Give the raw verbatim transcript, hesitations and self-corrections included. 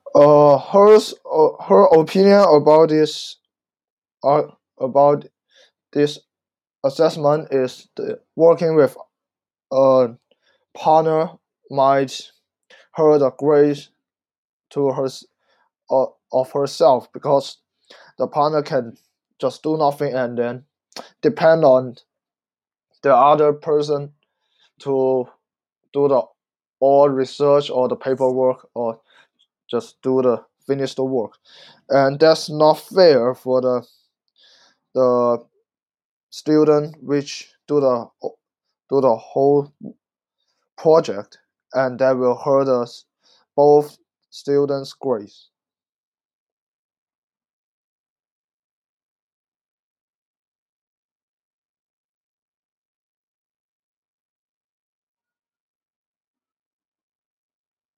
Uh, hers, uh, her opinion about this, uh, about this assessment is the working with a partner might her the grace to her uh, of herself, because the partner can just do nothing and then depend on the other person to do the all research or the paperwork, or just do the finish the work, and that's not fair for the the student which do the do the whole project, and that will hurt us both students' grades.